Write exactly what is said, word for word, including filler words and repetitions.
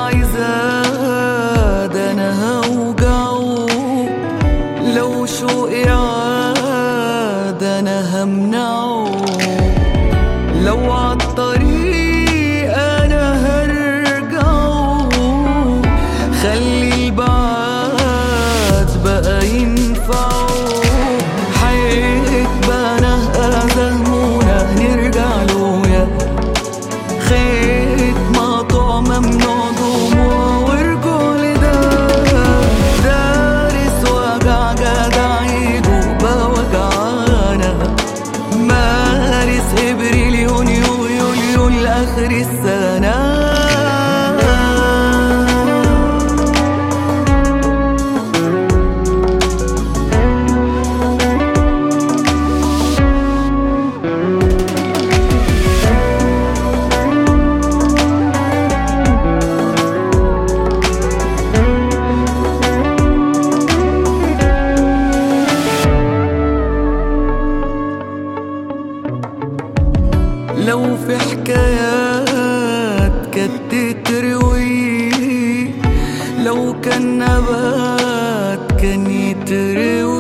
وجعي زاد أنا هوجعه، لو شوقي عاد أنا همنعه، لو عالطريق أنا هرجعه، خلي البعاد بقى ينفعه، حيك بنا أزهمونا نرجع له يا خيط مقطوع ممنوع دموع ورجوع لده، دارس وجع جدع يجوبة وجعانا، مارس ابريل يونيو يوليو لآخر السنة. لو في حكايات كانت تتروي، لو كان نبات كان يتروي،